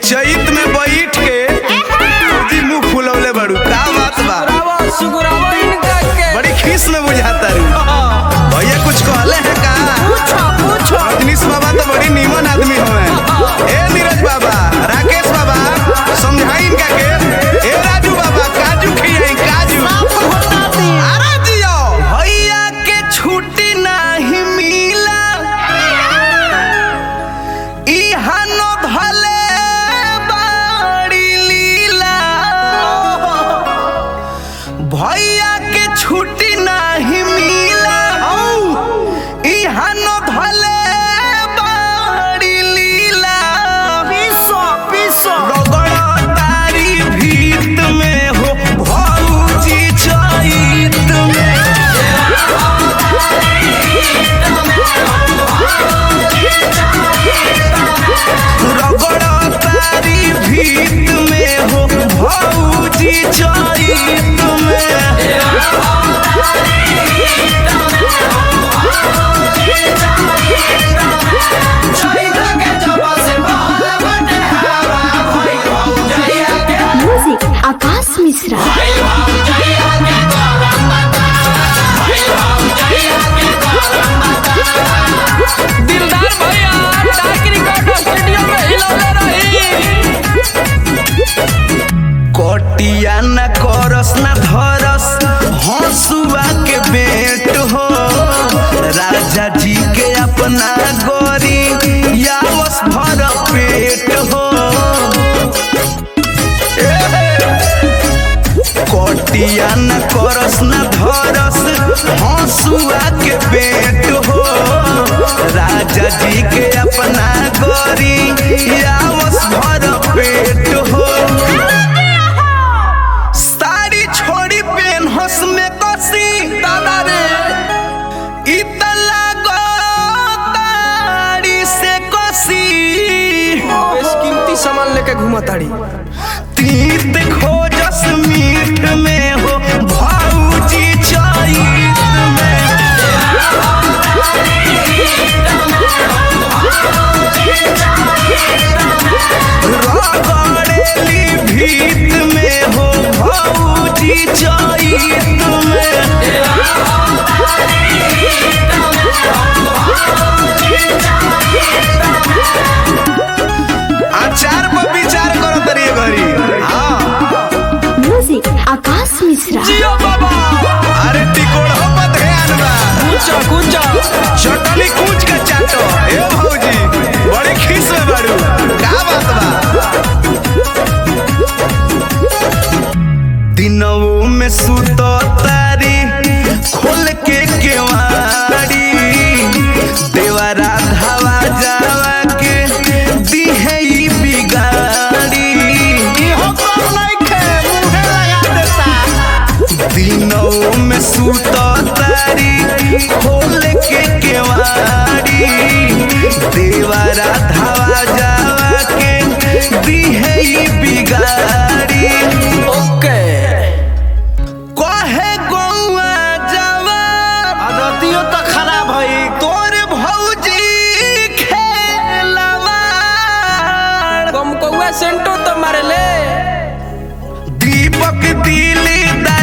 चैत में बैठ के जी मुंह फुलौले बड़ू का बात बा बड़ी खीस में बुझाता रू भैया कुछ कहले है का पूछो रजनीश बाबा तो बड़ी नीमन आदमी हवे ए नीरज बाबा राकेश बाबा समझाई इनका के ए राजू बाबा काजू खियाई काजू अरे जियो भैया के छुट्टी नहीं मिला ई हनो भले भैया के छुट्टी नहीं मिला इहाँ न भले बड़ी लीला रगड़ तारी भीत में हो भौजी चैत में रगड़ तारी भीत में हो भौजी चैत में म्यूजिक आकाश मिश्रा दिलदार भैया स्टूडियो में हिलौले रही कोटिया न करस न धरस हंसुआ के बेट हो राजा जी के अपना गोरी यावस भर पेट हो कोटिया न करस न धरस हंसुआ के बेट हो राजा जी के अपना गोरी यावस भर पेट हो साड़ी छोड़ी पेन हंस में कसी दादा रे इतला गो ताड़ी से कसी बेशकीमती सामान लेके घुमा ताड़ी तीत खोजस मीठ में हो भौजी चैत में रगड़ेली भीत में हो भौजी चैत में आचार पर विचार करो तरिए घरी हाँ म्यूजिक आकाश मिश्रा जियो बाबा अरे टिकोड़ हो पर ध्यान बा कुचा चटनी कूच के चाटो ए भौजी बड़ी खीस में बड़ू का बात बा दिनों में सुतो तारी खोल के केवाड़ी देवरा धावा जावा के दिहे ई बिगाड़ी इहो कम नहीं खे मुहे लगा देता दिनों में सुतो तारी खोल के केवाड़ी देवरा धावा जावा के दिहे ई बिगाड़ी ओके कहे गौआ जावा आदतियों तो खराब है तोर भौजी खेलवा कम कौआ सेंटो तो मारे ले दीपक दिलदार